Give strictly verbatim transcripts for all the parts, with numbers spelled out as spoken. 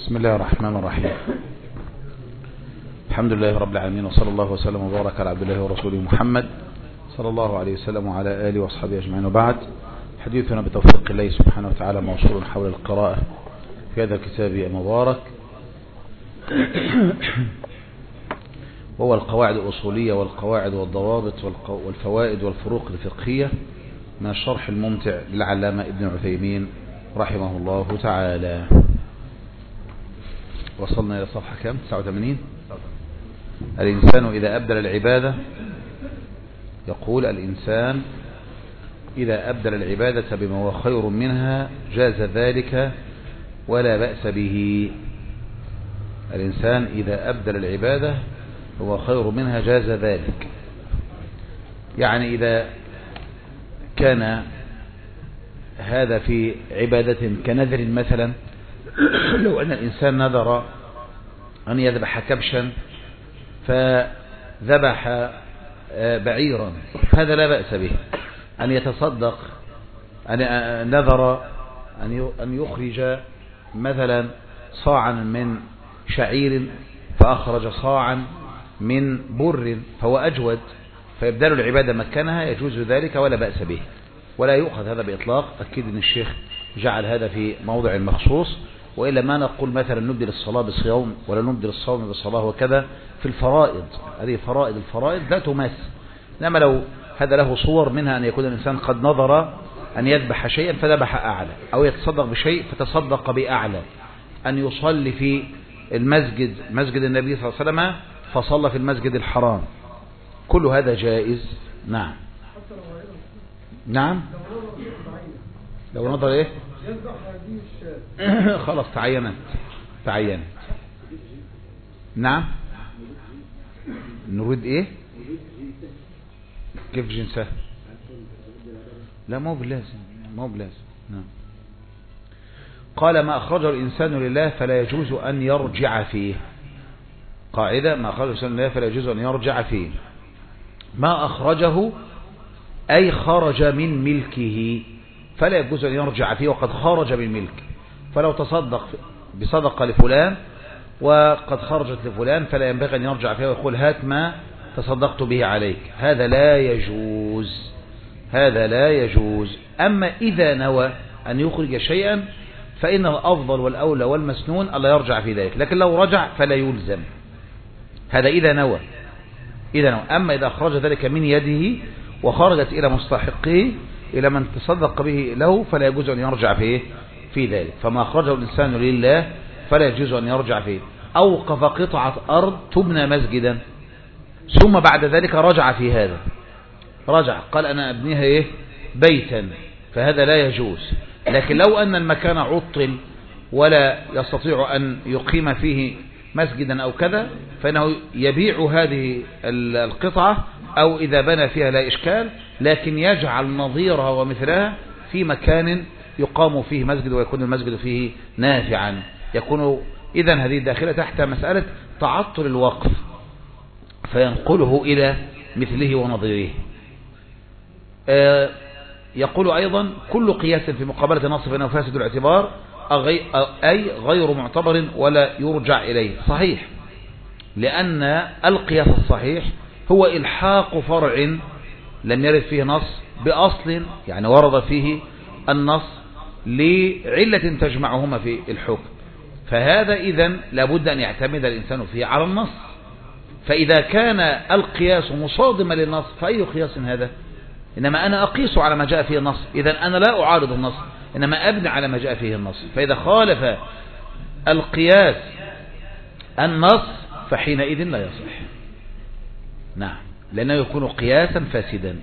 بسم الله الرحمن الرحيم. الحمد لله رب العالمين، وصلى الله وسلم وبارك على عبد الله ورسوله محمد صلى الله عليه وسلم وعلى آله وأصحابه أجمعين، وبعد. حديثنا بتوفيق الله سبحانه وتعالى موصول حول القراءة في هذا الكتاب المبارك، وهو القواعد الأصولية والقواعد والضوابط والفوائد والفروق الفقهية من الشرح الممتع للعلامة ابن عثيمين رحمه الله تعالى. وصلنا إلى صفحة كم؟ تسعة وثمانين. الإنسان إذا أبدل العبادة، يقول الإنسان إذا أبدل العبادة بما هو خير منها جاز ذلك ولا بأس به. الإنسان إذا أبدل العبادة هو خير منها جاز ذلك، يعني إذا كان هذا في عبادة كنذر مثلا، لو أن الإنسان نذر أن يذبح كبشا فذبح بعيرا، هذا لا بأس به. أن يتصدق، أن نذر أن يخرج مثلا صاعا من شعير فأخرج صاعا من بر فهو أجود، فيبدل العبادة مكانها، يجوز ذلك ولا بأس به، ولا يؤخذ هذا بإطلاق. أكيد أن الشيخ جعل هذا في موضع مخصوص، وإلا ما نقول مثلا نبدل الصلاة بصيام ولا نبدل الصوم بصلاة وكذا في الفرائض. هذه فرائض، الفرائض لا تمس. إنما لو هذا له صور، منها أن يكون الإنسان قد نظر أن يذبح شيئا فذبح أعلى، أو يتصدق بشيء فتصدق بأعلى، أن يصلي في المسجد مسجد النبي صلى الله عليه وسلم فصلى في المسجد الحرام، كل هذا جائز. نعم نعم. لو نظر ايه خلاص تعينت تعينت. نعم. نريد ايه؟ كيف جنسه؟ لا مو بلازم، مو بلازم. نعم. قال ما أخرجه الإنسان لله فلا يجوز أن يرجع فيه. قاعدة: ما أخرجه الإنسان لله فلا يجوز أن يرجع فيه. ما أخرجه أي خرج من ملكه، فلا يجوز أن يرجع فيه وقد خرج من ملك. فلو تصدق بصدقة لفلان وقد خرجت لفلان فلا ينبغي أن يرجع فيها ويقول هات ما تصدقت به عليك، هذا لا يجوز، هذا لا يجوز. أما إذا نوى أن يخرج شيئا فإن الأفضل والأولى والمسنون ألا يرجع في ذلك، لكن لو رجع فلا يلزم. هذا إذا نوى، إذا نوى. أما إذا أخرج ذلك من يده وخرجت إلى مستحقه، إلى من تصدق به له، فلا يجوز أن يرجع فيه في ذلك. فما أخرجه الإنسان لله فلا يجوز أن يرجع فيه. أوقف قطعة أرض تبنى مسجدا، ثم بعد ذلك رجع في هذا، رجع قال أنا أبنيها إيه؟ بيتا، فهذا لا يجوز. لكن لو أن المكان عطل ولا يستطيع أن يقيم فيه مسجدا أو كذا، فإنه يبيع هذه القطعة، أو إذا بنى فيها لا إشكال، لكن يجعل نظيرها ومثلها في مكان يقام فيه مسجد ويكون المسجد فيه نافعا. يكون إذن هذه داخلة تحت مسألة تعطل الوقف، فينقله إلى مثله ونظيره. آه يقول أيضا كل قياس في مقابلة نص فإنه فاسد الاعتبار، أي غير معتبر ولا يرجع إليه. صحيح، لأن القياس الصحيح هو إلحاق فرع لم يرد فيه نص بأصل، يعني ورد فيه النص لعلة تجمعهما في الحكم، فهذا إذن لابد أن يعتمد الإنسان فيه على النص. فإذا كان القياس مصادما للنص فأي قياس هذا؟ إنما أنا أقيس على ما جاء فيه النص، إذن أنا لا أعارض النص، إنما أبني على ما جاء فيه النص. فإذا خالف القياس النص فحينئذ لا يصح. نعم، لأنه يكون قياسا فاسدا.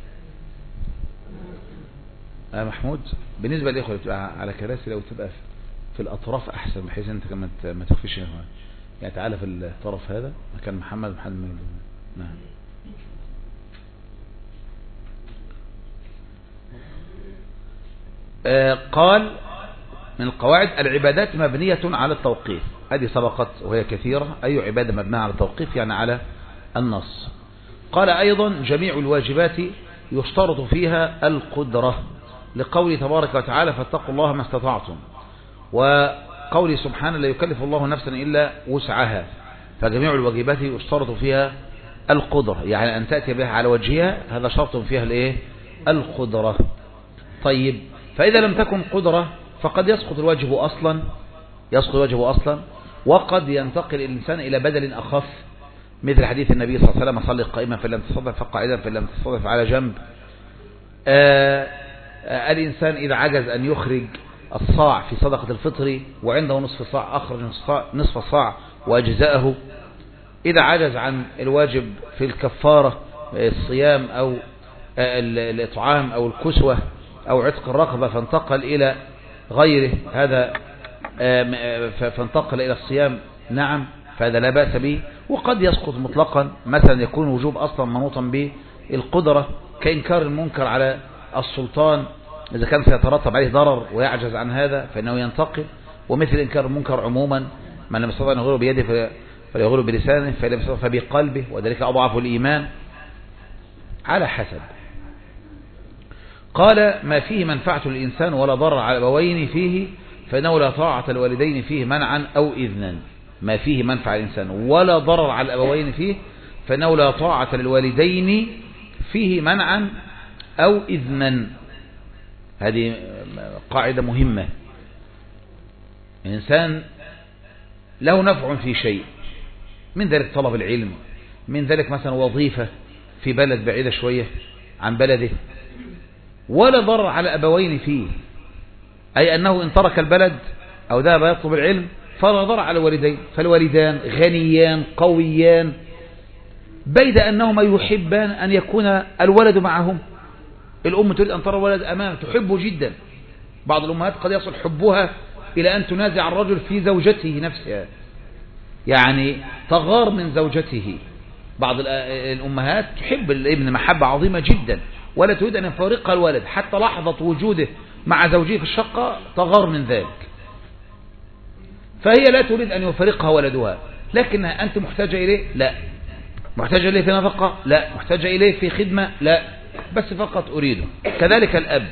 آه محمود، بالنسبة للإخوة تبقى على كراسي، لو تبقى في الأطراف أحسن، بحيث أنت كمان ما تخفيش. يعني تعالى في الطرف هذا مكان محمد محمد. نعم. آه قال من القواعد العبادات مبنية على التوقيف، هذه سبقت وهي كثيرة. أي عبادة مبنية على التوقيف؟ يعني على النص. قال أيضا جميع الواجبات يشترط فيها القدرة، لقوله تبارك وتعالى فاتقوا الله ما استطعتم. و قوله سبحانه لا يكلف الله نفسا إلا وسعها، فجميع الواجبات يشترط فيها القدرة، يعني أن تأتي بها على وجهها هذا شرط فيها الايه القدرة. طيب فإذا لم تكن قدرة فقد يسقط الواجب أصلا يسقط الواجب أصلا وقد ينتقل الإنسان إلى بدل أخف، مثل حديث النبي صلى الله عليه وسلم صلي قائما فإن لم تستطع فقاعدا فإن لم تستطع فعلى جنب. آآ آآ الإنسان إذا عجز أن يخرج الصاع في صدقة الفطر وعنده نصف صاع أخرج نصف صاع وأجزاءه. إذا عجز عن الواجب في الكفارة الصيام أو الإطعام أو الكسوة أو عتق الرقبة فانتقل إلى غيره هذا فانتقل إلى الصيام نعم فهذا لا بأس به. وقد يسقط مطلقا، مثلا يكون وجوب أصلا منوطا بالقدرة كإنكار المنكر على السلطان إذا كان سيترتب عليه ضرر ويعجز عن هذا فإنه ينتقل، ومثل إنكار المنكر عموما من لم يستطع أن يغيره بيده فليغيره بلسانه فإن لم يستطع فبقلبه وذلك أضعف الإيمان على حسب. قال ما فيه منفعة للإنسان ولا ضرر على الأبوين فيه فإنه لا طاعة الوالدين فيه منعا أو إذنا. ما فيه منفعة للإنسان ولا ضرر على الأبوين فيه فإنه لا طاعة للوالدين فيه منعا أو إذنا. هذه قاعدة مهمة. الإنسان له نفع في شيء، من ذلك طلب العلم، من ذلك مثلا وظيفة في بلد بعيدة شوية عن بلده، ولا ضرر على أبوين فيه، أي أنه إن ترك البلد أو ذهب يطلب العلم فلا ضرر على الوالدين، فالوالدان غنيان قويان بيد أنهما يحبان أن يكون الولد معهم. الأم تريد أن ترى الولد أمامها تحبه جدا، بعض الأمهات قد يصل حبها إلى أن تنازع الرجل في زوجته نفسها، يعني تغار من زوجته. بعض الأمهات تحب الابن محبة عظيمة جدا ولا تريد أن يفارقها الولد حتى لحظة وجوده مع زوجه في الشقة تغار من ذلك، فهي لا تريد أن يفارقها ولدها، لكنها أنت محتاجة إليه؟ لا. محتاجة إليه في نفقة؟ لا. محتاجة إليه في خدمة؟ لا، بس فقط أريده. كذلك الأب،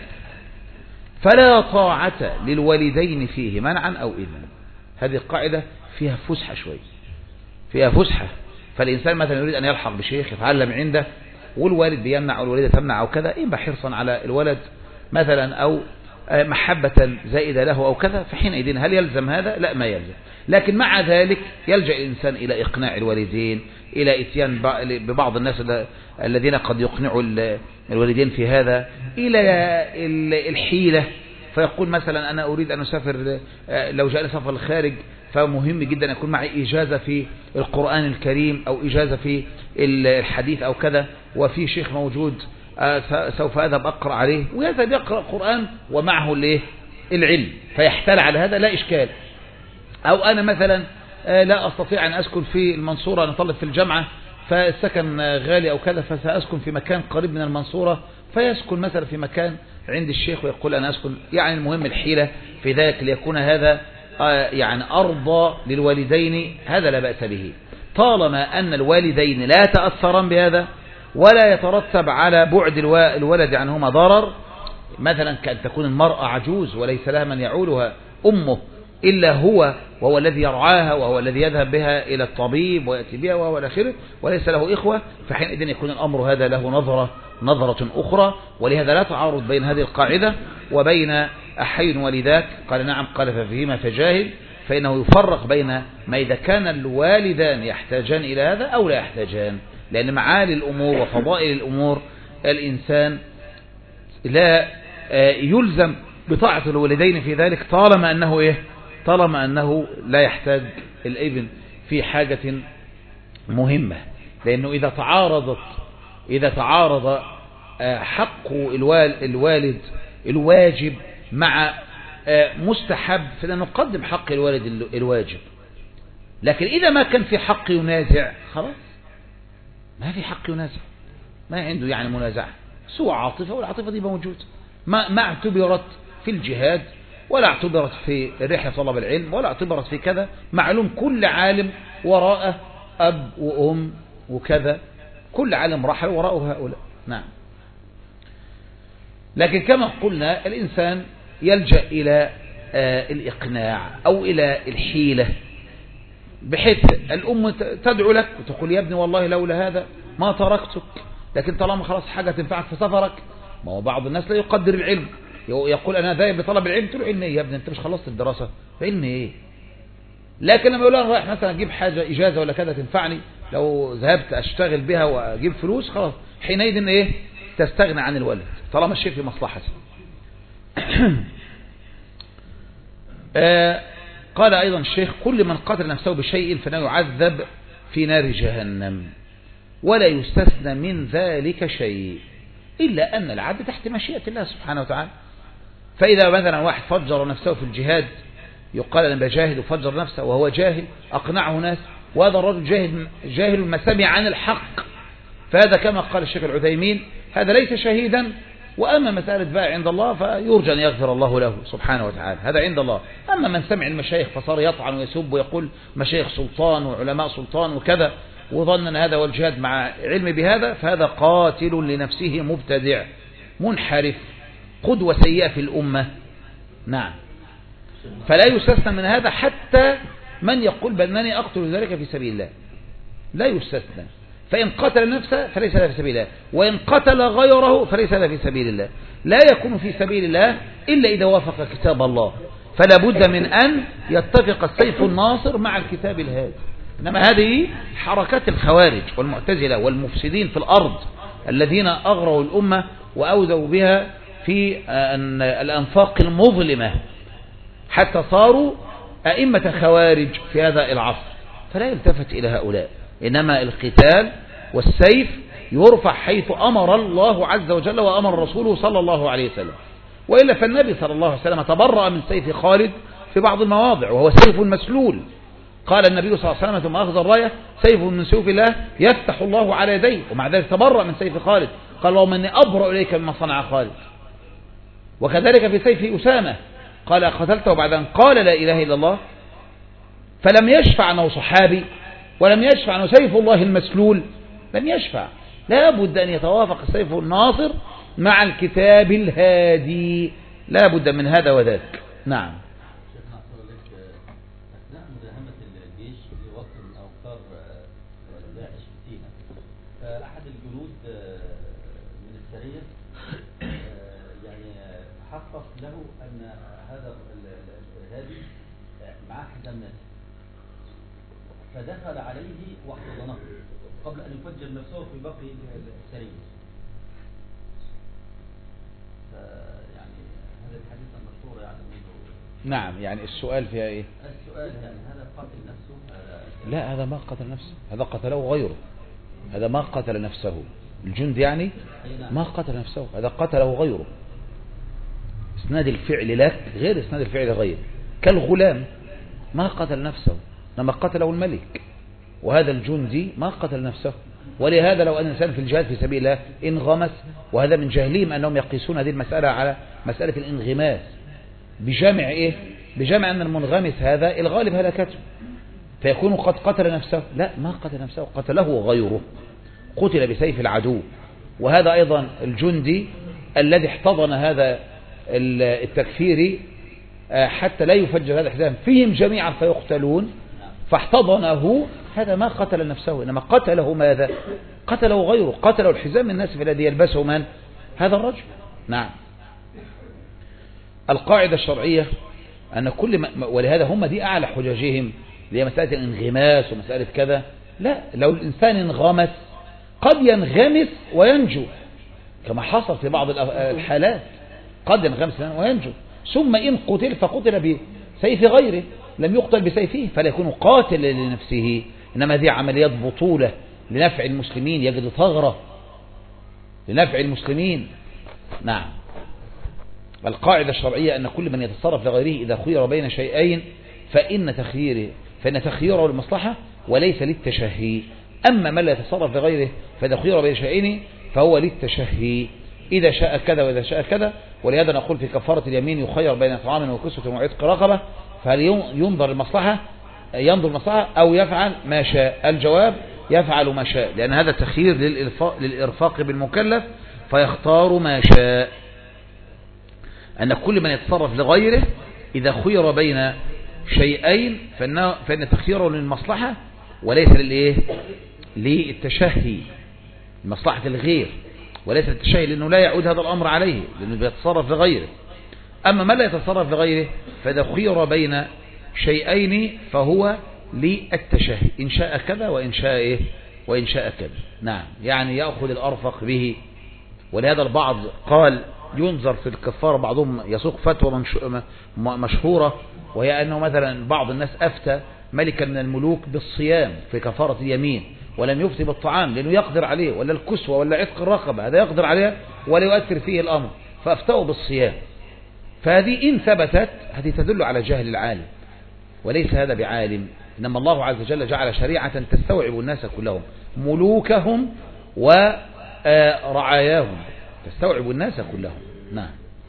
فلا طاعة للوالدين فيه منعا أو إذنا. هذه القاعدة فيها فسحة شوي، فيها فسحة. فالإنسان مثلا يريد أن يلحق بشيخ يتعلم عنده والوالد بيمنع أو الوالدة تمنع أو كذا، إما حرصا على الولد مثلا أو محبة زائدة له أو كذا، فحينئذ هل يلزم هذا؟ لا، ما يلزم. لكن مع ذلك يلجأ الإنسان إلى إقناع الوالدين، إلى إتيان ببعض الناس الذين قد يقنعوا الوالدين في هذا، إلى الحيلة، فيقول مثلا أنا أريد أن أسافر، لو جاء لي سفر الخارج فمهم جدا أن يكون معي إجازة في القرآن الكريم أو إجازة في الحديث أو كذا، وفي شيخ موجود سوف أذهب أقرأ عليه، ويذهب يقرأ القرآن ومعه العلم، فيحتال على هذا لا إشكال. أو أنا مثلا لا أستطيع أن أسكن في المنصورة، أنا طالب في الجامعة فالسكن غالي أو كذا، فسأسكن في مكان قريب من المنصورة، فيسكن مثلا في مكان عند الشيخ ويقول أنا أسكن. يعني المهم الحيلة في ذلك ليكون هذا يعني أرضى للوالدين، هذا لا بأس به طالما أن الوالدين لا تأثران بهذا ولا يترتب على بعد الولد عنهما ضرر. مثلا كأن تكون المرأة عجوز وليس لها من يعولها أمه إلا هو، وهو الذي يرعاها وهو الذي يذهب بها إلى الطبيب ويأتي بها وهو الآخر، وليس له إخوة، فحينئذ يكون الأمر هذا له نظرة نظرة أخرى. ولهذا لا تعارض بين هذه القاعدة وبين أحي والداك. قال نعم، قال ففيهما فجاهل، فإنه يفرق بين ما إذا كان الوالدان يحتاجان إلى هذا أو لا يحتاجان، لأن معالي الأمور وفضائل الأمور الإنسان لا يلزم بطاعة الوالدين في ذلك طالما أنه إيه طالما أنه لا يحتاج الابن في حاجة مهمة. لأنه إذا تعارضت إذا تعارض حق الوالد الواجب مع مستحب فإننا نقدم حق الوالد الواجب. لكن إذا ما كان في حق ينازع خلاص ما في حق ينازع، ما عنده يعني منازعة، سوى عاطفة، والعاطفة دي موجودة، ما ما اعتبرت في الجهاد ولا اعتبرت في رحلة طلب العلم ولا اعتبرت في كذا. معلوم كل عالم وراءه أب وأم وكذا، كل عالم رحل وراءه هؤلاء. نعم. لكن كما قلنا الإنسان يلجأ إلى الإقناع أو إلى الحيلة، بحيث الأم تدعو لك وتقول يا ابني والله لولا هذا ما تركتك، لكن طالما خلاص حاجة تنفعك في سفرك. ما هو بعض الناس لا يقدر العلم، يقول أنا ذاهب لطلب العلم، تقول علم إيه يا ابني أنت مش خلصت الدراسة، علم إيه؟ لكن لما يقول أنا رايح مثلا أجيب حاجة إجازة ولا كذا تنفعني، لو ذهبت أشتغل بها وأجيب فلوس خلاص، حينئذ إن إيه تستغنى عن الولد طالما الشيء في مصلحته. آه قال أيضا الشيخ كل من قتل نفسه بشيء فإنه يعذب في نار جهنم ولا يستثنى من ذلك شيء، إلا أن العبد تحت مشيئة الله سبحانه وتعالى. فإذا مثلا واحد فجر نفسه في الجهاد يقال أنا بجاهد وفجر نفسه وهو جاهل، أقنعه ناس، وهذا الرجل جاهل, جاهل ما سمع عن الحق، فهذا كما قال الشيخ العثيمين هذا ليس شهيدا. وأما مسألة بقى عند الله فيرجى أن يغفر الله له سبحانه وتعالى، هذا عند الله. أما من سمع المشايخ فصار يطعن ويسب ويقول مشايخ سلطان وعلماء سلطان وكذا، وظن أن هذا هو الجهاد مع علم بهذا، فهذا قاتل لنفسه مبتدع منحرف قدوة سيئة في الأمة. نعم. فلا يستثنى من هذا حتى من يقول بأنني أقتل ذلك في سبيل الله، لا يستثنى. فإن قتل نفسه فليس له في سبيل الله، وإن قتل غيره فليس له في سبيل الله. لا يكون في سبيل الله إلا إذا وافق كتاب الله، فلا بد من أن يتفق السيف الناصر مع الكتاب الهادي. إنما هذه حركات الخوارج والمعتزلة والمفسدين في الأرض الذين أغروا الأمة وأوذوا بها في الأنفاق المظلمة حتى صاروا أئمة خوارج في هذا العصر، فلا يلتفت إلى هؤلاء. إنما القتال والسيف يرفع حيث أمر الله عز وجل وأمر رسوله صلى الله عليه وسلم، وإلا فالنبي صلى الله عليه وسلم تبرأ من سيف خالد في بعض المواضع وهو سيف مسلول. قال النبي صلى الله عليه وسلم ثم أخذ الراية سيف من سيوف الله يفتح الله على يديه، ومع ذلك تبرأ من سيف خالد، قال اللهم إني أبرأ إليك مما صنع خالد. وكذلك في سيف أسامة قال قتلته بعد أن قال لا إله إلا الله، فلم يشفع أنه صحابي ولم يشفع أنه سيف الله المسلول، لم يشفع. لا بد أن يتوافق السيف الناصر مع الكتاب الهادي، لا بد من هذا وذاك. نعم. أثناء مداهمة الجيش في وقت من أوقات داعش في سيناء، فأحد الجنود من السرية يعني حقق له أن هذا الهادي معاه حزام ناسف، فدخل عليه واحتضنه قبل أن يفجر نفسه في باقي السرية. يعني هذا الحديث المشهور يعني منه. نعم. يعني السؤال فيها إيه؟ السؤال يعني هذا قتل نفسه؟ هذا لا، هذا ما قتل نفسه، هذا قتله غيره. هذا ما قتل نفسه الجند، يعني ما قتل نفسه، هذا قتله غيره. اسناد الفعل لك غير اسناد الفعل غير، كالغلام ما قتل نفسه لما قتله الملك، وهذا الجندي ما قتل نفسه. ولهذا لو أن الإنسان في الجهاد في سبيل الله انغمس، وهذا من جهلهم أنهم يقيسون هذه المسألة على مسألة الانغماس بجامع إيه؟ بجامع أن المنغمس هذا الغالب هلكته، فيكون قد قتل نفسه. لا، ما قتل نفسه، قتله غيره، قتل بسيف العدو. وهذا أيضا الجندي الذي احتضن هذا التكفيري حتى لا يفجر هذا الحزام فيهم جميعا فيقتلون، فاحتضنه، هذا ما قتل نفسه، إنما قتله ماذا؟ قتله غيره، قتله الحزام الناسف الذي يلبسه من؟ هذا الرجل. نعم. القاعدة الشرعية أن كل ما، ولهذا هم دي أعلى حججهم، اللي هي مسألة الانغماس ومسألة كذا. لا، لو الإنسان انغمس قد ينغمس وينجو، كما حصل في بعض الحالات، قد ينغمس وينجو، ثم إن قتل فقتل بسيف غيره، لم يقتل بسيفه، فلا يكون قاتل لنفسه، إنما هذه عمليات بطولة لنفع المسلمين، يجد ثغرة لنفع المسلمين. نعم. القاعدة الشرعية أن كل من يتصرف لغيره إذا خير بين شيئين فإن تخييره فإن تخييره للمصلحة وليس للتشهي. أما من لا يتصرف لغيره فإذا خير بين شيئين فهو للتشهي، إذا شاء كذا وإذا شاء كذا. ولهذا نقول في كفارة اليمين يخير بين طعام وكسوة وعتق رقبة، فهل ينظر المصلحة ينظر المصلحة أو يفعل ما شاء؟ الجواب يفعل ما شاء، لأن هذا تخيير للإرفاق بالمكلف فيختار ما شاء. أن كل من يتصرف لغيره إذا خير بين شيئين فإن, فإن تخييره للمصلحة وليس للإيه للتشهي، لمصلحة الغير وليس للتشهي، لأنه لا يعود هذا الأمر عليه لأنه بيتصرف لغيره. أما ما لا يتصرف لغيره فإذا خير بين شيئين فهو للتشهي، إن شاء كذا وإن شاء إيه وإن شاء كذا. نعم، يعني يأخذ الأرفق به. ولهذا البعض قال ينظر في الكفارة، بعضهم يسوق فتوى مشهورة، وهي أنه مثلا بعض الناس أفتى ملكا من الملوك بالصيام في كفارة اليمين ولم يفتي بالطعام لأنه يقدر عليه، ولا الكسوة ولا عتق الرقبة هذا يقدر عليها ولا يؤثر فيه الأمر، فأفتوا بالصيام. فهذه إن ثبتت هذه تدل على جهل العالم، وليس هذا بعالم، إنما الله عز وجل جعل شريعة تستوعب الناس كلهم، ملوكهم ورعاياهم، تستوعب الناس كلهم. نعم.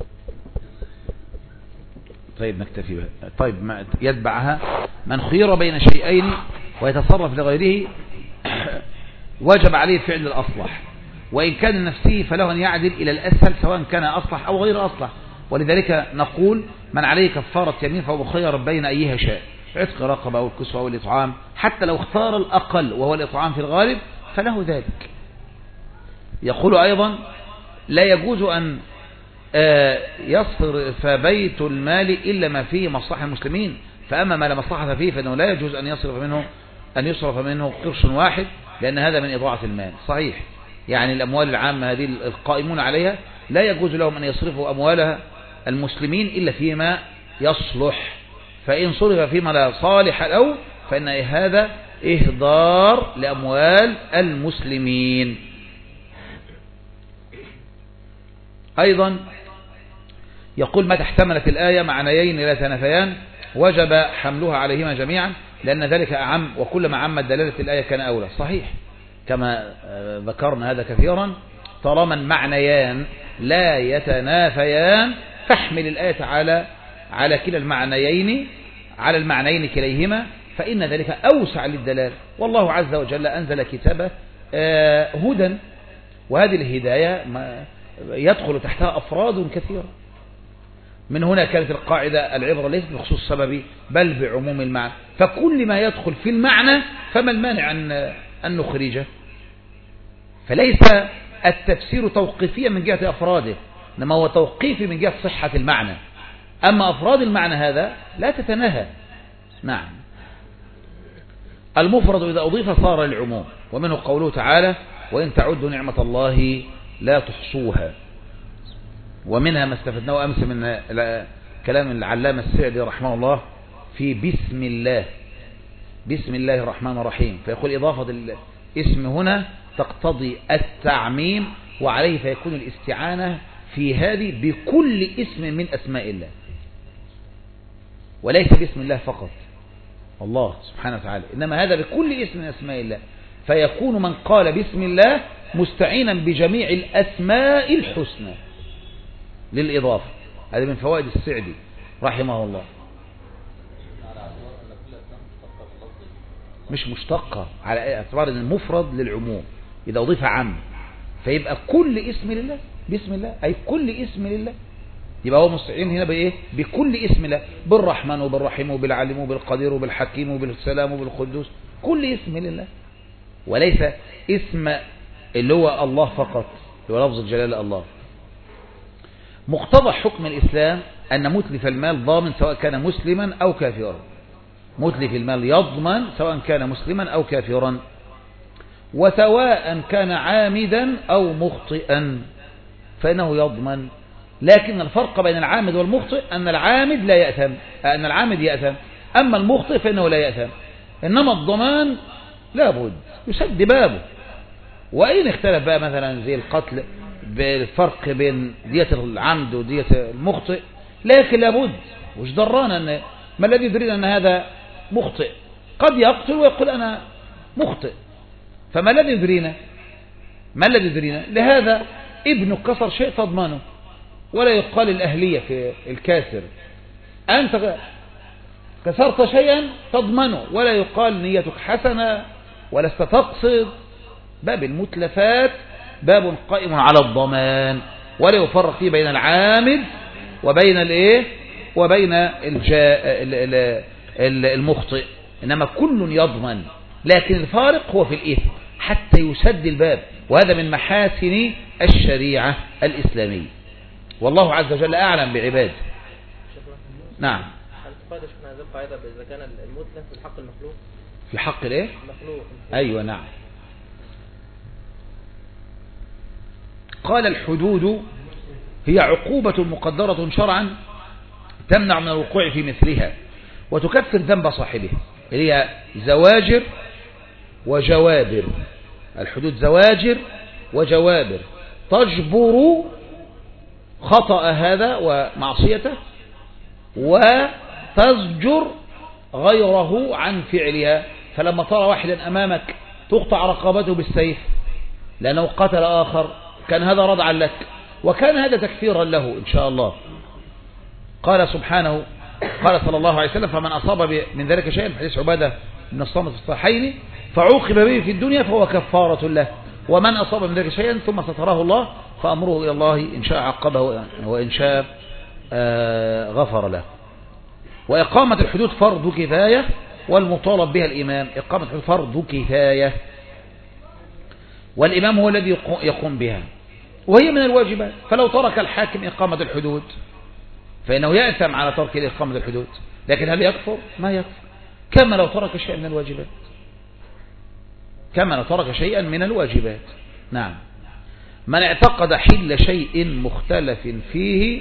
طيب نكتفي بها. طيب ما يتبعها من خير بين شيئين ويتصرف لغيره وجب عليه فعل الأصلح، وإن كان نفسه فله أن يعدل إلى الأسهل سواء كان أصلح أو غير أصلح. ولذلك نقول من عليه كفارة يمين فهو مخير بين أيها شاء، عتق رقبة أو الكسوة أو الإطعام، حتى لو اختار الأقل وهو الإطعام في الغالب فله ذلك. يقول أيضا لا يجوز أن يصرف بيت المال إلا ما فيه مصلحة المسلمين، فأما ما لا مصلحة فيه فإنه لا يجوز أن يصرف منه أن يصرف منه قرش واحد، لأن هذا من إضاعة المال. صحيح، يعني الأموال العامة هذه القائمون عليها لا يجوز لهم أن يصرفوا أموالها المسلمين إلا فيما يصلح، فإن صرف فيما لا صالح له فإن هذا إهدار لأموال المسلمين. أيضا يقول متى احتملت الآية معنيين لا تنافيان وجب حملها عليهما جميعا، لأن ذلك أعم، وكلما عمت دلالة الآية كان أولى. صحيح، كما ذكرنا هذا كثيرا، طالما المعنيان لا يتنافيان فاحمل الآية على على كلا المعنيين على المعنيين كليهما، فإن ذلك أوسع للدلالة. والله عز وجل أنزل كتابه هدى، وهذه الهداية يدخل تحتها أفراد كثيرة. من هنا كانت القاعدة العبرة ليست بخصوص السبب بل بعموم المعنى، فكل ما يدخل في المعنى فما المانع أن أن نخرجه. فليس التفسير توقيفيا من جهة أفراده، إنما هو توقيفي من جهة صحة المعنى، أما أفراد المعنى هذا لا تتناهى. نعم. المفرد إذا أضيف صار للعموم، ومنه قوله تعالى وإن تعدوا نعمة الله لا تحصوها. ومنها ما استفدناه أمس من كلام العلامة السعدي رحمه الله في بسم الله، بسم الله الرحمن الرحيم، فيقول إضافة الاسم هنا تقتضي التعميم، وعليه فيكون الاستعانة في هذه بكل اسم من أسماء الله، وليس باسم الله فقط الله سبحانه وتعالى، إنما هذا بكل اسم من أسماء الله، فيكون من قال بسم الله مستعينا بجميع الأسماء الحسنى للإضافة. هذا من فوائد السعدي رحمه الله. مش مشتقة على اعتبار ان المفرد للعموم إذا أضيف عام، فيبقى كل اسم لله بسم الله، أي كل اسم لله، يبقى هو مستعين هنا بإيه؟ بكل اسم الله، بالرحمن وبالرحيم وبالعليم وبالقدير وبالحكيم وبالسلام وبالقدوس، كل اسم لله، وليس اسم اللي هو الله فقط، اللي هو لفظ الجلالة الله. مقتضى حكم الإسلام أن متلف المال ضامن سواء كان مسلما أو كافرا، متلف المال يضمن سواء كان مسلما أو كافرا، وسواء كان عامدا أو مخطئا فإنه يضمن. لكن الفرق بين العامد والمخطئ أن العامد لا يأثم، أن العامد يأثم، أما المخطئ فإنه لا يأثم، إنما الضمان لابد يسد بابه. وإن اختلف بقى مثلا زي القتل بالفرق بين دية العمد ودية المخطئ، لكن لابد، وش درانا أن ما الذي يدرينا أن هذا مخطئ؟ قد يقتل ويقول أنا مخطئ، فما الذي يدرينا؟ ما الذي يدرينا؟ لهذا ابن كسر شيء تضمنه، ولا يقال الأهلية في الكاسر أنت كسرت شيئا تضمنه، ولا يقال نيتك حسنة ولست تقصد. باب المتلفات باب قائم على الضمان، ولا يفرق فيه بين العامد وبين الايه وبين المخطئ، إنما كل يضمن، لكن الفارق هو في الإثم حتى يسد الباب، وهذا من محاسن الشريعة الإسلامية، والله عز وجل أعلم بعباده. نعم. هل تفاد شيخنا هذه القاعدة إذا كان المتلف في الحق المخلوق؟ في حق الايه؟ المخلوق. أيوة نعم. قال الحدود هي عقوبة مقدرة شرعا تمنع من الوقوع في مثلها وتكفر ذنب صاحبه، اللي هي زواجر وجوابر. الحدود زواجر وجوابر تجبر خطأ هذا ومعصيته، وتزجر غيره عن فعلها. فلما ترى واحدا أمامك تقطع رقبته بالسيف لأنه قتل آخر، كان هذا ردعا لك، وكان هذا تكفيرا له إن شاء الله. قال سبحانه، قال صلى الله عليه وسلم: فمن أصاب من ذلك شيئا، في حديث عبادة بن الصامت في الصحيحين، فعوقب به في الدنيا فهو كفارة له، ومن أصاب من ذلك شيئا ثم ستره الله فأمره إلى الله إن شاء عقبه وإن شاء غفر له. وإقامة الحدود فرض كفاية، والمطالب بها الإمام. إقامة الحدود فرض كفاية، والإمام هو الذي يقوم بها، وهي من الواجبات. فلو ترك الحاكم إقامة الحدود فإنه يأثم على ترك إقامة الحدود، لكن هل يكفر؟ ما يكفر، كما لو ترك شيئا من الواجبات، كما لو ترك شيئا من الواجبات. نعم. من اعتقد حل شيء مختلف فيه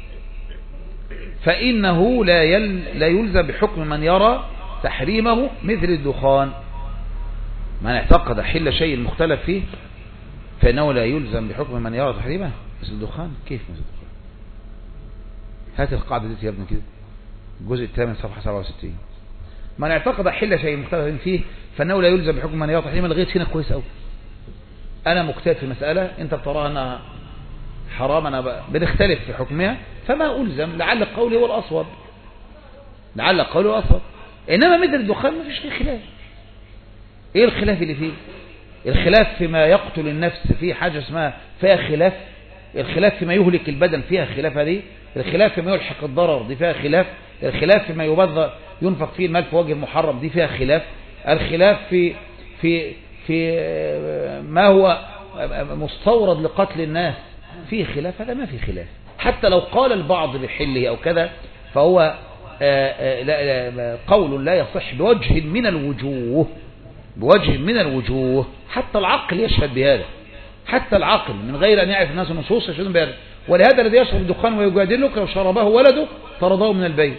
فإنه لا يل لا يلزم بحكم من يرى تحريمه مثل الدخان. من اعتقد حل شيء مختلف فيه فإنه لا يلزم بحكم من يرى تحريمه مثل الدخان. كيف مثل الدخان؟ هات القاعدة دي يا ابن كده، الجزء الثامن صفحة سبعة وستين. من اعتقد حل شيء مختلف فيه فإنه لا يلزم بحكم من يرى تحريمه. لغاية هنا كويس أوي. أنا مجتهد في مسألة أنت بتراها أنها حرام، أنا بنختلف في حكمها، فما ألزم، لعل قولي هو الأصوب، لعل قولي هو الأصوب. إنما مثل الدخان ما فيش فيه خلاف. إيه الخلاف اللي فيه؟ الخلاف فيما يقتل النفس فيه حاجة اسمها فيها خلاف، الخلاف فيما يهلك البدن فيها خلاف، هذه الخلاف فيما يلحق الضرر دي فيها خلاف، الخلاف فيما يبذر ينفق فيه المال في وجه المحرم دي فيها خلاف، الخلاف في في في ما هو مستورد لقتل الناس فيه خلاف، هذا ما فيه خلاف. حتى لو قال البعض بحله أو كذا فهو قول لا يصح بوجه من الوجوه، بوجه من الوجوه. حتى العقل يشهد بهذا، حتى العقل من غير أن يعرف الناس النصوص يشهدون بهذا. ولهذا الذي يشرب الدخان ويجادلك لو شربه ولده طرده من البيت،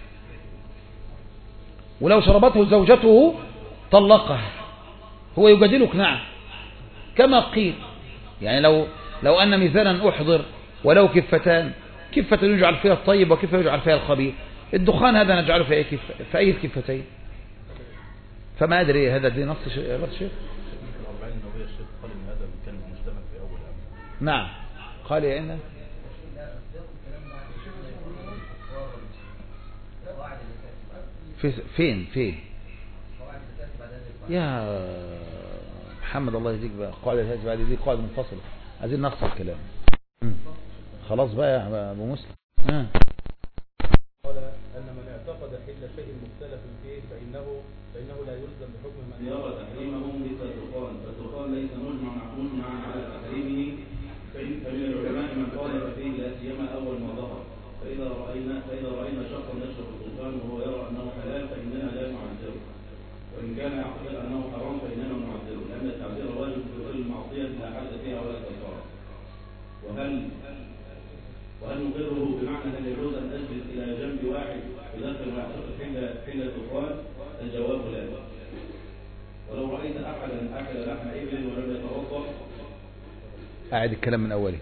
ولو شربته زوجته طلقها. هو يجادلك نعم كما قيل، يعني لو لو أن ميزانا أحضر ولو كفتان، كفة يجعل فيها الطيب وكفة يجعل فيها الخبيث، الدخان هذا نجعله في أي كفة، في أي الكفتين؟ فما أدري هذا دي نص شيخ. نعم قال يا إنا في فين فين يا محمد الله يجزيك بقى. قاعدة الهاتف بعد دي قاعدة منفصلة، عايزين نقص الكلام. خلاص بقى يا ابو مسلم. آه. قال ان من اعتقد حل شيء مختلف فيه فانه فانه لا يلزم بحكم من يرى تحريمه مثل الدخان، فالدخان ليس مجمع مجمعا على تحريمه، فمن العلماء من قال فيه لا سيما اول ما ظهر. فاذا راينا فاذا راينا شخصا يشرب الدخان وهو يرى انه حلال فاننا لا نعذره، وان كان يعتقد انه حرام فاننا نعذره، لان التعذير واجب في كل معصيه لا حد فيها ولا كفاره. وهل وهل نقره بمعنى ان يجوز ان اجلس الى جنب واحد يدخل ويعتقد حل حل الدخان؟ الجواب لا. ولو رايت احدا اكل لحم ابل ولم يتوضا. أعد الكلام من أوله،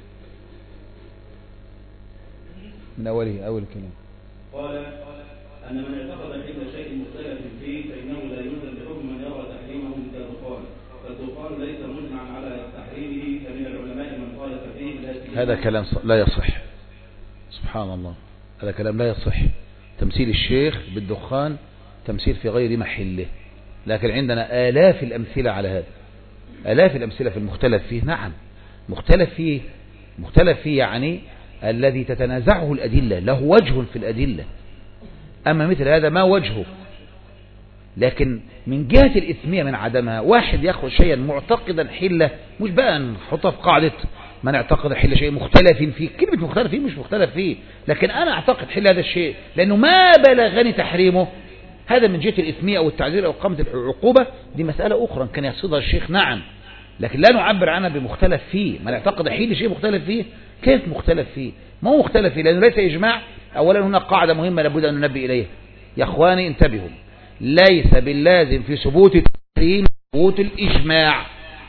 من أوله أول الكلام. قال أن من اعتقد حل شيء مختلف فيه فإنه لا يلزم بحكم من يرى تحريمه مثل الدخان، فالدخان ليس مجمعا على تحريمه، فمن العلماء من قال فيه. هذا كلام لا يصح، سبحان الله، هذا كلام لا يصح. تمثيل الشيخ بالدخان تمثيل في غير محله، لكن عندنا آلاف الأمثلة على هذا، آلاف الأمثلة في المختلف فيه. نعم مختلف فيه، مختلف فيه يعني الذي تتنازعه الأدلة له وجه في الأدلة، أما مثل هذا ما وجهه. لكن من جهة الإثمية من عدمها، واحد يأخذ شيئا معتقدا حلة، مش بقى نحطها في قاعدة من اعتقد حل شيء مختلف فيه، كلمة مختلف فيه مش مختلف فيه، لكن أنا أعتقد حل هذا الشيء لأنه ما بلغني تحريمه، هذا من جهة الإثمية أو التعزير أو قامة العقوبة، دي مسألة أخرى كان يقصدها الشيخ نعم، لكن لا نعبر عنها بمختلف فيه. من اعتقد حل شيء مختلف فيه، كيف مختلف فيه؟ ما هو مختلف فيه لأنه ليس إجماع. أولا هناك قاعدة مهمة لابد أن ننبه إليها يا أخواني، انتبهوا، ليس باللازم في ثبوت التحريم ثبوت الإجماع،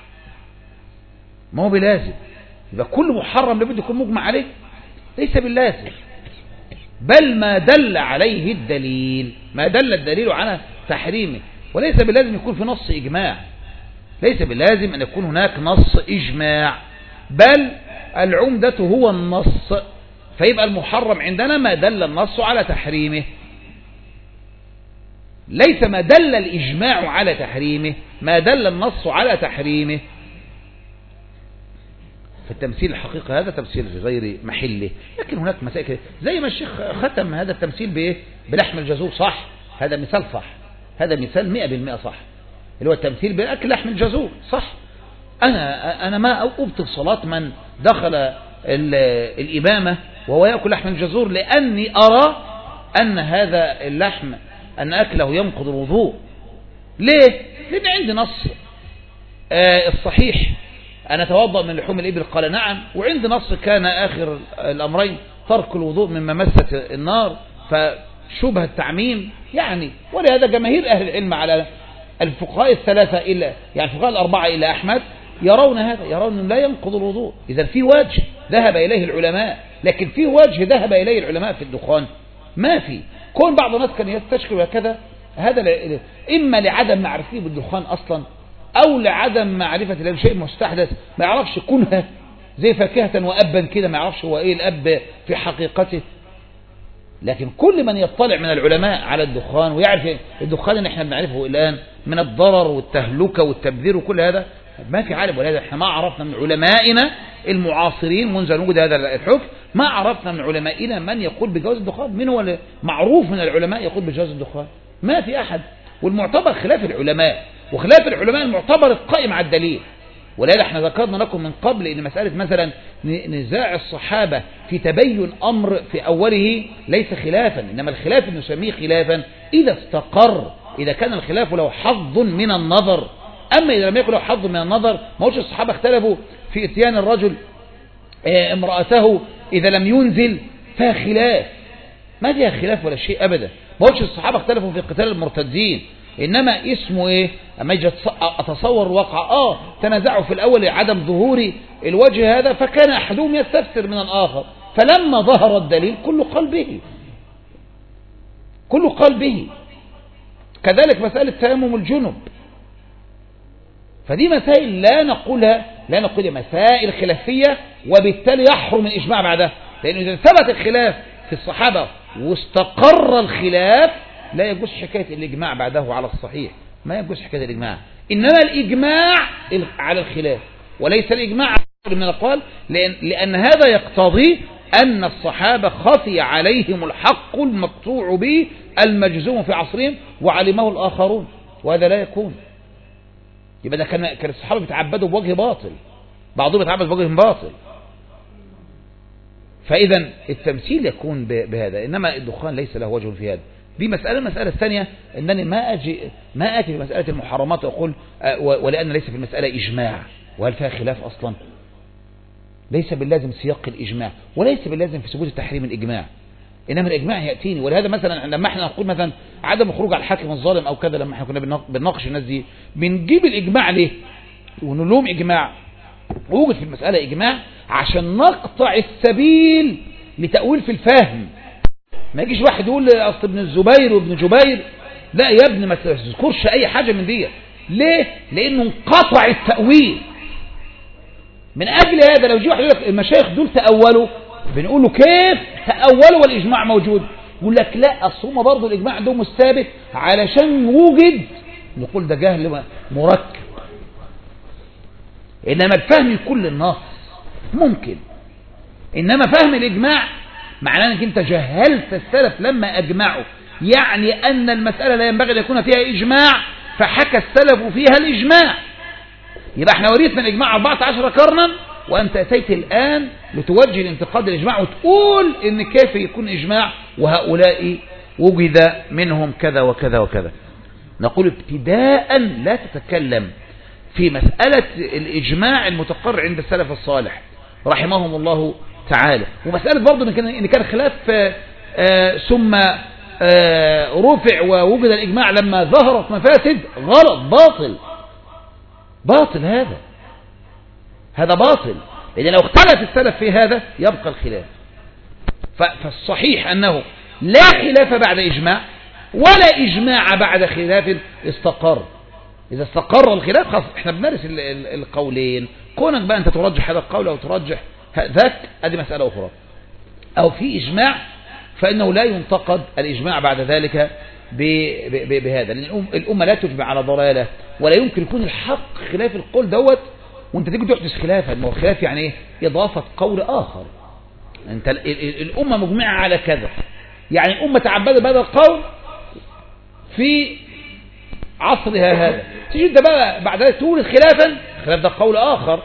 ما هو بلازم. يبقى كل محرم لابد يكون مجمع عليه، ليس باللازم، بل ما دل عليه الدليل، ما دل الدليل على تحريمه، وليس باللازم يكون في نص إجماع، ليس باللازم أن يكون هناك نص إجماع، بل العمدة هو النص، فيبقى المحرم عندنا ما دل النص على تحريمه، ليس ما دل الإجماع على تحريمه، ما دل النص على تحريمه. فالتمثيل الحقيقة هذا تمثيل في غير محله، لكن هناك مسائل زي ما الشيخ ختم هذا التمثيل بإيه؟ بلحم الجزور، صح، هذا مثال صح، هذا مثال مئة بالمئة صح، اللي هو التمثيل بأكل لحم الجزور، صح. أنا أنا ما أبطل صلاة من دخل الإمامة وهو يأكل لحم الجزور، لأني أرى أن هذا اللحم أن أكله ينقض الوضوء. ليه؟ لأن عندي نص آه الصحيح أنا أتوضأ من لحوم الإبل، قال نعم، وعندي نص كان آخر الأمرين ترك الوضوء مما مست النار، فشبه التعميم يعني. ولهذا جماهير أهل العلم على الفقهاء الثلاثة إلا يعني الفقهاء الأربعة إلى أحمد يرون هذا، يرون أنه لا ينقض الوضوء. إذا في وجه ذهب إليه العلماء، لكن في وجه ذهب إليه العلماء في الدخان ما في. كون بعض الناس كان يستشكل وكذا، هذا إما لعدم معرفته بالدخان أصلا، أو لعدم معرفة لأنه شيء مستحدث ما يعرفش كونها زي فاكهة وأبا كده، ما يعرفش هو إيه الأب في حقيقته. لكن كل من يطلع من العلماء على الدخان ويعرف الدخان اللي احنا بنعرفه الآن من الضرر والتهلكة والتبذير وكل هذا، ما في عالم. ولهذا احنا ما عرفنا من علمائنا المعاصرين منذ وجود هذا الحكم، ما عرفنا من علمائنا من يقول بجواز الدخان. من هو معروف من العلماء يقول بجواز الدخان؟ ما في أحد. والمعتبر خلاف العلماء، وخلاف العلماء المعتبر القائم على الدليل. ولهذا احنا ذكرنا لكم من قبل ان مسألة مثلا نزاع الصحابة في تبين أمر في أوله ليس خلافا، إنما الخلاف نسميه خلافا إذا استقر، إذا كان الخلاف له حظ من النظر. أما إذا لم يكن له حظ من النظر، ما هوش الصحابة اختلفوا في اتيان الرجل امرأته إذا لم ينزل، فيها خلاف، ما فيها خلاف ولا شيء أبدا. ما هوش الصحابة اختلفوا في قتال المرتدين، إنما اسمه إيه؟ أما يجي أتصور واقع آه تنازعوا في الأول عدم ظهور الوجه هذا، فكان أحدهم يستفسر من الآخر، فلما ظهر الدليل كل قال به، كل قال به. كذلك مسألة تيمم الجنب، فدي مسائل لا نقولها لا نقولها مسائل خلافية، وبالتالي يحرم الإجماع بعدها، لأنه إذا ثبت الخلاف في الصحابة واستقر الخلاف لا يجوز حكاية الإجماع بعده على الصحيح، ما يجوز حكاية الإجماع، إنما الإجماع على الخلاف وليس الإجماع على من الأقوال، لأن, لأن هذا يقتضي أن الصحابة خفي عليهم الحق المقطوع به المجزوم في عصرهم وعلمه الآخرون، وهذا لا يكون. يبقى ده كان كان الصحابة بيتعبدوا بوجه باطل، بعضهم يتعبد بوجه باطل. فإذا التمثيل يكون بهذا، إنما الدخان ليس له وجه في هذا. دي مسألة. المسألة الثانية أنني ما أجي ما أتي في مسألة المحرمات وأقول ولأن ليس في المسألة إجماع، وهل فيها خلاف أصلا؟ ليس باللازم سياق الإجماع، وليس باللازم في ثبوت التحريم الإجماع، إنما الإجماع يأتيني. ولهذا مثلا لما احنا نقول مثلا عدم الخروج على الحاكم الظالم أو كذا، لما احنا كنا بنناقش الناس دي بنجيب الإجماع ليه ونلوم إجماع، ووجد في المسألة إجماع عشان نقطع السبيل لتأويل في الفهم. ما يجيش واحد يقول أصل ابن الزبير وابن جبير، لا يا ابن ما تذكرش أي حاجة من دي. ليه؟ لأنه انقطع التأويل. من أجل هذا لو جي واحد يقول لك المشايخ دول تأولوا، بنقول له كيف تأولوا والإجماع موجود؟ يقول لك لا أصل هم برضه الإجماع عندهم الثابت علشان وجد، نقول ده جهل مركب. إنما الفهم يكون للنص ممكن، إنما فهم الإجماع معناه أنك أنت جهلت السلف لما أجمعوا، يعني أن المسألة لا ينبغي أن يكون فيها إجماع فحكى السلف فيها الإجماع. يبقى احنا وريثنا الإجماع أربعة عشر قرنا، وأنت أتيت الآن لتوجه الانتقاد الإجماع وتقول إن كيف يكون إجماع وهؤلاء وجد منهم كذا وكذا وكذا. نقول ابتداء لا تتكلم في مسألة الإجماع المتقرر عند السلف الصالح رحمهم الله تعالى، ومسألة برضو إن كان خلاف آه ثم آه رفع ووجد الإجماع لما ظهرت مفاسد، غلط، باطل باطل هذا هذا باطل، لأن لو اختلف السلف في هذا يبقى الخلاف. فالصحيح أنه لا خلاف بعد إجماع ولا إجماع بعد خلاف استقر. إذا استقر الخلاف خلاص احنا بنرس القولين، كونك بقى أنت ترجح هذا القول أو ترجح ذاك هذه مسألة أخرى. أو في إجماع فإنه لا ينتقد الإجماع بعد ذلك بهذا، لأن الأمة لا تجمع على ضلالة، ولا يمكن يكون الحق خلاف القول دوت وانت تيجي تحدث خلافا. ما هو الخلاف يعني ايه؟ إضافة قول آخر. انت الأمة مجمعة على كذا، يعني الأمة تعبدت بهذا القول في عصرها هذا، تيجي انت بقى بعد ذلك تقول خلافا، خلاف ده قول آخر.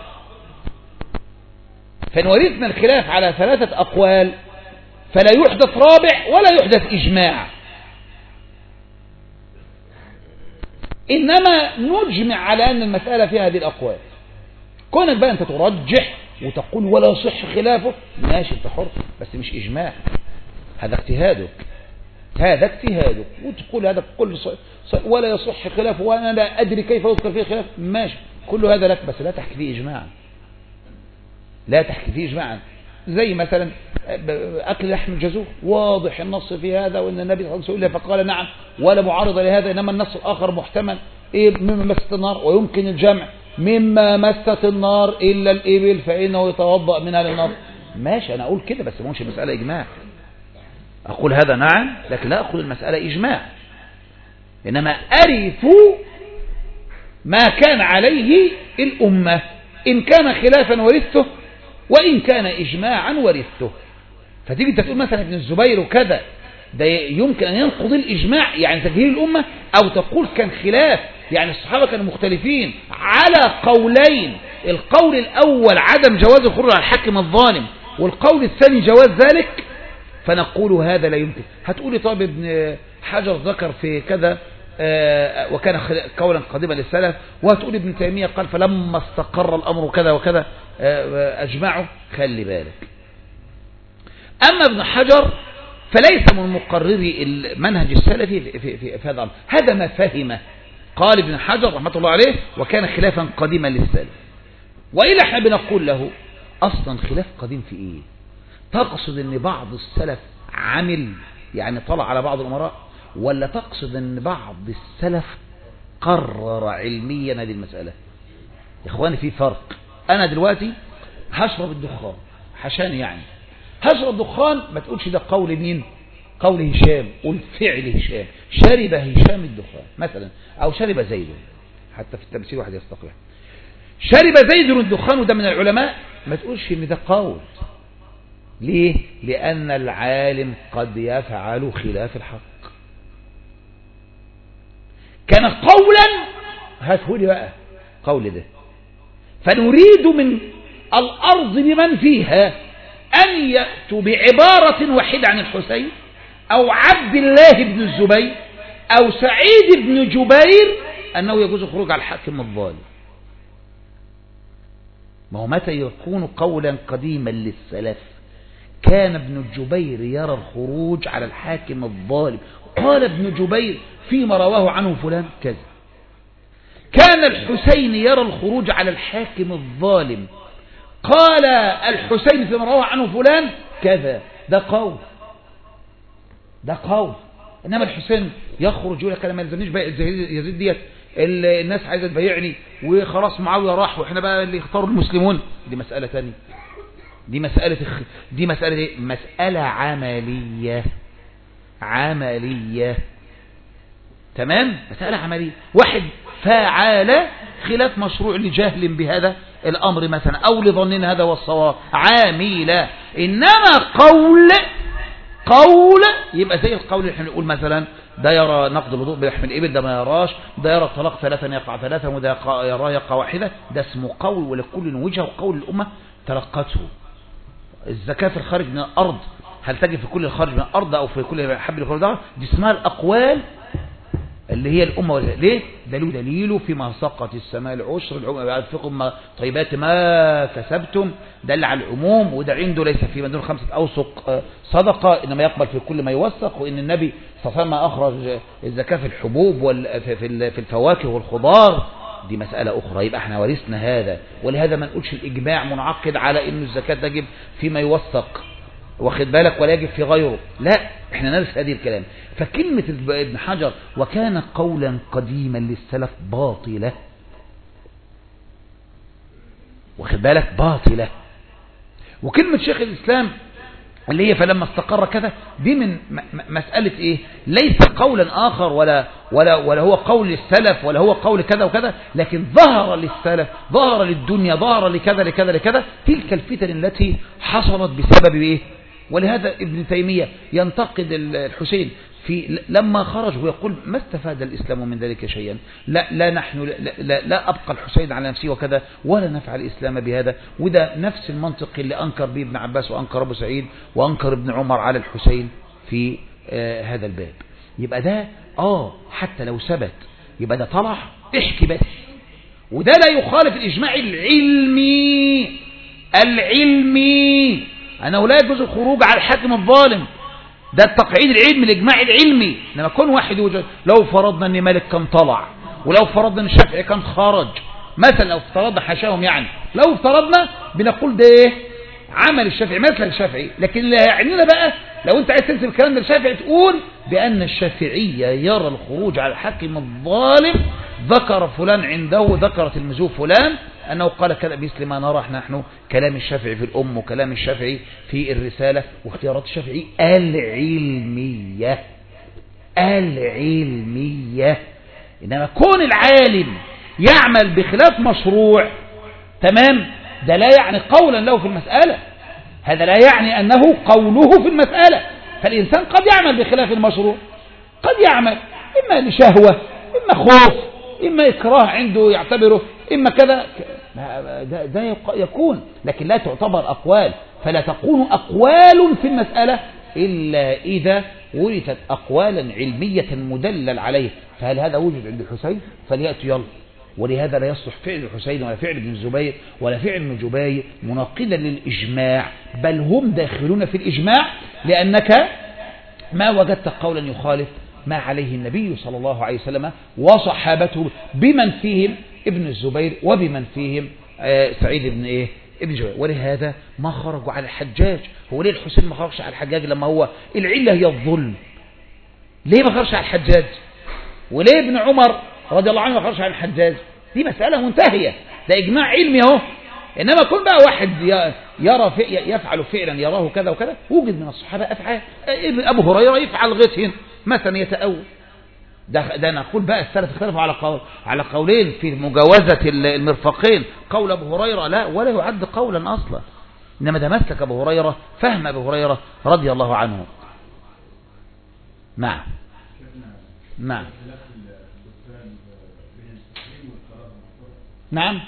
فنورثنا الخلاف على ثلاثة أقوال، فلا يحدث رابع ولا يحدث إجماع، إنما نجمع على أن المسألة فيها هذه الأقوال. كونك بقى أنت ترجح وتقول ولا يصح خلافه، ماشي أنت حر، بس مش إجماع، هذا اجتهادك هذا اجتهادك وتقول هذا كل ولا يصح خلافه وأنا لا أدري كيف يذكر فيه خلاف، ماشي، كل هذا لك، بس لا تحكي فيه إجماعا، لا تحكي فيه إجماعا. زي مثلا أكل لحم الجزور، واضح النص في هذا وأن النبي صلى الله عليه وسلم فقال نعم ولا معارض لهذا، إنما النص الآخر محتمل إيه مما مست النار، ويمكن الجمع مما مست النار إلا الإبل فإنه يتوضأ منها للنار. ماشي، أنا أقول كده، بس مش المسألة إجماع. أقول هذا نعم، لكن لا أقول المسألة إجماع، إنما أرث ما كان عليه الأمة، إن كان خلافا ورثته وإن كان إجماعا ورثته. فتيجي انت تقول مثلا ابن الزبير وكذا، ده يمكن أن ينقض الإجماع يعني تجهيل الأمة، أو تقول كان خلاف يعني الصحابة كانوا مختلفين على قولين، القول الأول عدم جواز الخروج على الحاكم الظالم، والقول الثاني جواز ذلك، فنقول هذا لا يمكن. هتقولي طيب ابن حجر ذكر في كذا آه وكان قولا قديما للسلف، وهتقولي ابن تيمية قال فلما استقر الأمر كذا وكذا آه أجمعه. خلي بالك، أما ابن حجر فليس من مقرري المنهج السلفي في, في, في, في هذا الأمر، هذا ما فهمه. قال ابن حجر رحمة الله عليه وكان خلافا قديما للسلف، وإلا احنا بنقول له أصلا خلاف قديم في إيه؟ تقصد أن بعض السلف عمل يعني طلع على بعض الأمراء، ولا تقصد أن بعض السلف قرر علميا هذه المسألة؟ يا إخواني في فرق. أنا دلوقتي هشرب الدخان حشان يعني هشرب دخان، ما تقولش ده قول مين؟ قول هشام، قول فعل هشام، شرب هشام الدخان مثلا، أو شرب زيد، حتى في التمثيل واحد يستقبح شرب زيد الدخان وده من العلماء، ما تقولش ان ده قول. ليه؟ لأن العالم قد يفعل خلاف الحق. كان قولا هاتهولي بقى قول ده، فنريد من الأرض بمن فيها أن يأتوا بعبارة واحدة عن الحسين أو عبد الله بن الزبير أو سعيد بن جبير أنه يجوز الخروج على الحاكم الظالم. ما هو متى يكون قولا قديما للسلف؟ كان ابن جبير يرى الخروج على الحاكم الظالم، قال ابن جبير فيما رواه عنه فلان كذا. كان الحسين يرى الخروج على الحاكم الظالم، قال الحسين فيما رواه عنه فلان كذا. ده قول، ده قول. إنما الحسين يخرج يقول لك أنا ما يلزمنيش بقى يزيد ديت، الناس عايزة تبايعني وخلاص معاوية راح وإحنا بقى اللي يختاروا المسلمون، دي مسألة ثانية. دي مسألة دي مسألة دي مسألة عملية عملية تمام، مسألة عملية. واحد فعل خلاف مشروع لجهل بهذا الأمر مثلا، أو لظنين هذا هو الصواب، عاملة إنما قول قول يبقى زي القول اللي احنا بنقول مثلا ده يرى نقض الوضوء بلحم الإبل، ده ما يراش، ده يرى الطلاق ثلاثا يقع ثلاثا، وده يرى يقع واحدة. ده اسمه قول، ولكل وجهه، وقول الأمة تلقته. الزكاة في الخارج من الأرض هل تجب في كل الخارج من الأرض أو في كل حب الخارج؟ دي اسمها الأقوال اللي هي الأمة. ليه؟ دليل دليله فيما سقط السماء العشر العموم طيبات ما كسبتم، دل على العموم. وده عنده ليس في من دون خمسة أوسق صدقة، إنما يقبل في كل ما يوثق. وإن النبي صلى الله عليه وسلم أخرج الزكاة في الحبوب وفي الفواكه والخضار، دي مسألة أخرى. يبقى احنا ورثنا هذا، ولهذا ما نقولش الإجماع منعقد على إنه الزكاة تجب فيما يوثق، واخد بالك، ولا يجب في غيره. لا، احنا نرث هذه الكلام. فكلمة ابن حجر وكان قولا قديما للسلف باطلة، واخد بالك، باطلة. وكلمة شيخ الإسلام اللي هي فلما استقر كذا، دي من مسألة ايه؟ ليس قولا آخر ولا ولا ولا هو قول للسلف ولا هو قول كذا وكذا، لكن ظهر للسلف، ظهر للدنيا، ظهر لكذا لكذا لكذا، تلك الفتن التي حصلت بسبب ايه؟ ولهذا ابن تيمية ينتقد الحسين في لما خرج ويقول ما استفاد الإسلام من ذلك شيئا، لا لا نحن لا, لا, لا أبقى الحسين على نفسه وكذا، ولا نفعل الإسلام بهذا. وده نفس المنطق اللي أنكر به ابن عباس وأنكر أبو سعيد وأنكر ابن عمر على الحسين في آه هذا الباب. يبقى ده آه حتى لو ثبت يبقى ده طلع احكي بس، وده لا يخالف الإجماع العلمي العلمي أنه لا يجوز الخروج على الحاكم الظالم. ده التقعيد العلمي، الإجماع العلمي. لما كون واحد يوجد، لو فرضنا أن مالك كان طلع، ولو فرضنا أن الشافعي كان خرج مثلا، لو افترضنا حاشاهم يعني، لو افترضنا بنقول ده ايه؟ عمل الشافعي مثل الشافعي. لكن اللي يعنينا بقى لو انت عايز تنسب الكلام ده الشافعي، تقول بأن الشافعية يرى الخروج على الحاكم الظالم، ذكر فلان عنده، ذكرت المزو فلان أنه قال كذا، مثل ما نرى نحن كلام الشافعي في الأم وكلام الشافعي في الرسالة واختيارات الشافعي العلمية العلمية. إنما كون العالم يعمل بخلاف مشروع، تمام، ده لا يعني قولا له في المسألة، هذا لا يعني أنه قوله في المسألة. فالإنسان قد يعمل بخلاف المشروع، قد يعمل إما لشهوة، إما خوف، إما إكراه عنده يعتبره، إما كذا، ده, ده يكون، لكن لا تعتبر أقوال. فلا تكون أقوال في المسألة إلا إذا ورثت أقوالا علمية مدلل عليه. فهل هذا وجد عند الحسين؟ فليأتي يلا. ولهذا لا يصلح فعل الحسين ولا فعل ابن الزبير ولا فعل ابن جبير مناقضا للإجماع، بل هم داخلون في الإجماع، لأنك ما وجدت قولا يخالف ما عليه النبي صلى الله عليه وسلم وصحابته، بمن فيهم ابن الزبير وبمن فيهم سعيد بن ايه ابن جبير. ولهذا ما خرجوا على الحجاج. هو ليه الحسين ما خرجش على الحجاج لما هو العلة هي الظلم؟ ليه ما خرجش على الحجاج؟ وليه ابن عمر رضي الله عنه ما خرجش على الحجاج؟ دي مسألة منتهية، ده إجماع علمي اهو. إنما كل بقى واحد يرى يفعل فعلا يراه كذا وكذا، وجد من الصحابة أفعال. ابن أبو هريرة يفعل غثين مثلا يتأول. ده, ده نقول بقى السلف اختلفوا على قول على قولين في مجاوزة المرفقين. قول أبو هريرة لا ولا يعد قولا أصلا، إنما ده مسلك أبو هريرة، فهم أبو هريرة رضي الله عنه. نعم نعم نعم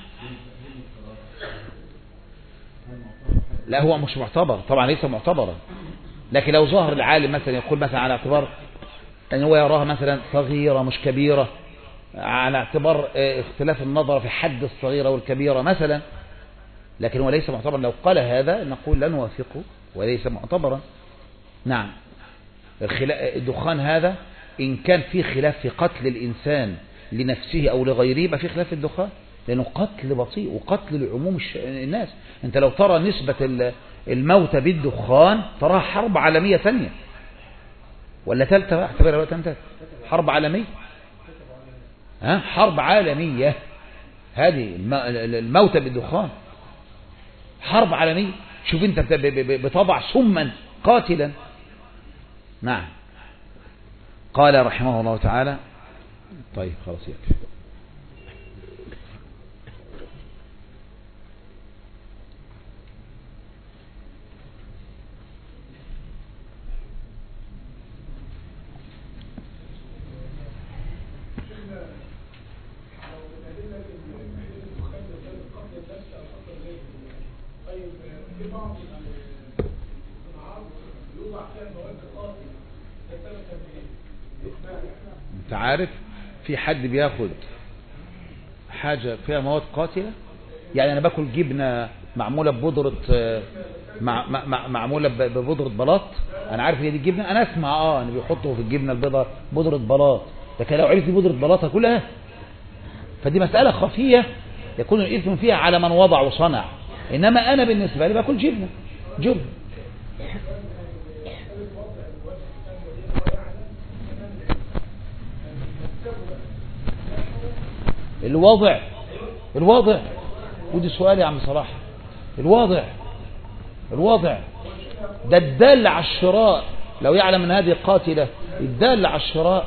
لا هو مش معتبر طبعا، ليس معتبرا. لكن لو ظهر العالم مثلا يقول مثلا على اعتبار أن هو يراها مثلا صغيرة مش كبيرة، على اعتبار اختلاف النظر في حد الصغيرة والكبيرة مثلا، لكن هو ليس معتبرا. لو قال هذا نقول لا نوافقه وليس معتبرا. نعم. الدخان هذا إن كان في خلاف في قتل الإنسان لنفسه أو لغيره يبقى في خلاف في الدخان، لأنه قتل بطيء وقتل لعموم الناس. أنت لو ترى نسبة الموت بالدخان تراها حرب عالمية ثانية ولا ثالثة، اعتبرها وقت انتهت، حرب عالمية، ها حرب عالمية هذه الموت بالدخان، حرب عالمية. شوف انت بطبع سما قاتلا. نعم. قال رحمه الله تعالى. طيب خلاص يكفي. انت عارف في حد بياخد حاجة فيها مواد قاتلة؟ يعني انا باكل جبنة معمولة ببودرة مع مع معمولة ببودرة بلاط، انا عارف هي دي الجبنة، انا اسمع اه ان بيحطوا في الجبنة البيضاء بودرة بلاط، لكن لو عرفت بودرة بلاط هاكلها. فدي مسألة خفية يكون الإثم فيها على من وضع وصنع، إنما أنا بالنسبة لي باكل جبنة جبنة. الوضع الوضع ودي سؤال يا عم صلاح. الوضع الوضع ده الدال على الشراء، لو يعلم ان هذه قاتلة الدال على الشراء.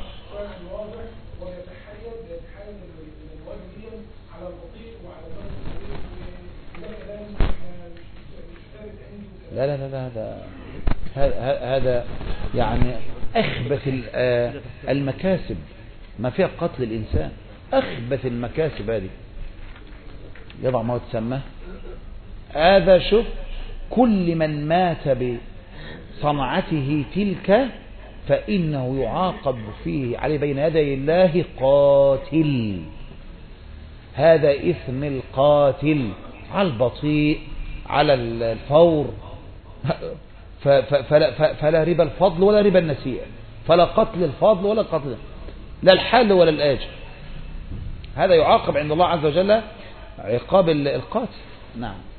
لا لا لا هذا هذا يعني أخبث المكاسب ما فيها قتل الإنسان، أخبث المكاسب هذه يضع ما تسمى هذا. شوف كل من مات بصنعته تلك فإنه يعاقب فيه عليه بين يدي الله قاتل. هذا إثم القاتل على البطيء على الفور، فلا, فلا ربا الفضل ولا ربا النسيئة، فلا قتل الفضل ولا قتل لا الحل ولا الآجر. هذا يعاقب عند الله عز وجل عقاب القاتل. نعم.